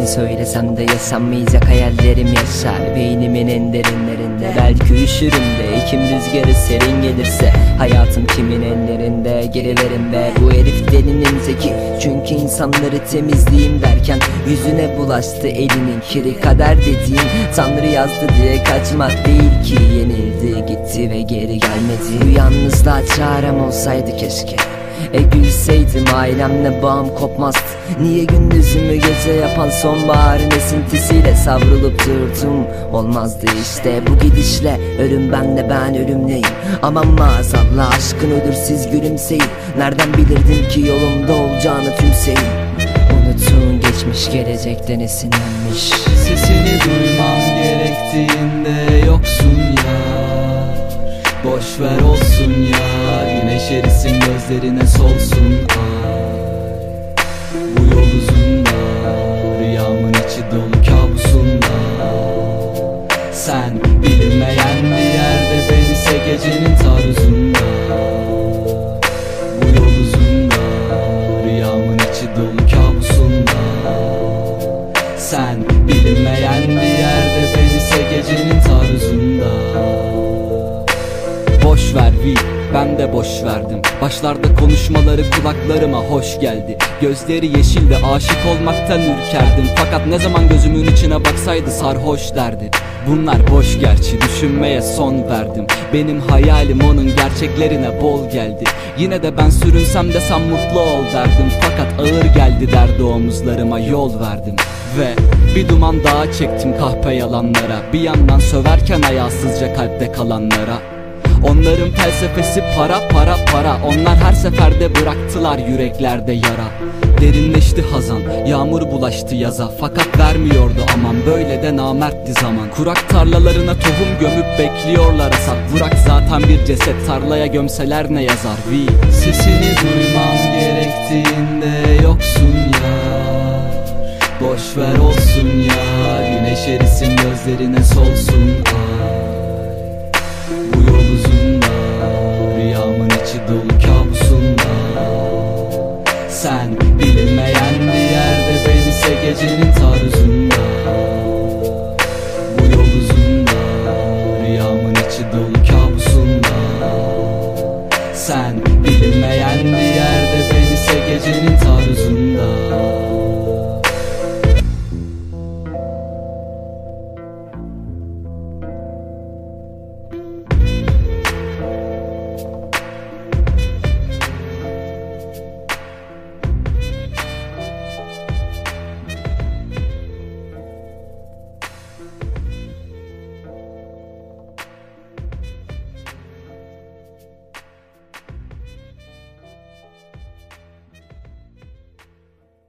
söylesem de yaşanmayacak hayallerim yaşar beynimin en derinlerinde. Belki üşürüm de Ekim rüzgarı serin gelirse. Hayatım kimin ellerinde, gerilerinde. Bu herif delinin teki, çünkü insanları temizleyeyim derken yüzüne bulaştı elinin kiri. Kader dediğin Tanrı yazdı diye kaçmak değil ki. Yenildi gitti ve geri gelmedi. Bu yalnızlığa çarem olsaydı keşke. Gülseydim ailemle bağım kopmazdı. Niye gündüzümü gece yapan sonbaharın esintisiyle savrulup durdum? Olmazdı işte bu gidişle. Ölüm bende, ben ölümleyim. Aman maazallah aşkın ölür siz gülümseyin. Nereden bilirdim ki yolumda olacağını tümseyin. Unuttuğun geçmiş gelecekten esinlenmiş. Sesini duymam gerektiğinde yoksun ya. Boş ver olsun ya. Güneş erisin gözlerine solsun ay. Bu yol uzun da, rüyamın içi dolu kabusunda. Sen bilinmeyen bir yerde, ben ise gecenin taarruzunda. Bu yol uzun da, rüyamın içi dolu kabusunda. Sen bilinmeyen bir yerde, ben ise gecenin taarruzunda. Boş ver vi, ben de boş verdim. Başlarda konuşmaları kulaklarıma hoş geldi. Gözleri yeşildi, aşık olmaktan ürkerdim. Fakat ne zaman gözümün içine baksaydı sarhoş derdi. Bunlar boş gerçi, düşünmeye son verdim. Benim hayalim onun gerçeklerine bol geldi. Yine de ben sürünsem de sen mutlu ol derdim. Fakat ağır geldi derdi omuzlarıma, yol verdim. Ve bir duman daha çektim kahpe yalanlara. Bir yandan söverken hayasızca kalpte kalanlara. Onların felsefesi para para para. Onlar her seferde bıraktılar yüreklerde yara. Derinleşti hazan, yağmur bulaştı yaza. Fakat vermiyordu aman, böyle de namertti zaman. Kurak tarlalarına tohum gömüp bekliyorlar hasat. Burak zaten bir ceset, tarlaya gömseler ne yazar vi. Sesini duymam gerektiğinde yoksun ya. Boş ver olsun ya. Güneş erisin gözlerine solsun ay. Bu yol uzun da, rüyamın içi dolu kabusunda. Sen bilinmeyen bir yerde, ben ise gecenin taarruzunda. Bu yol uzun da, rüyamın içi dolu kabusunda.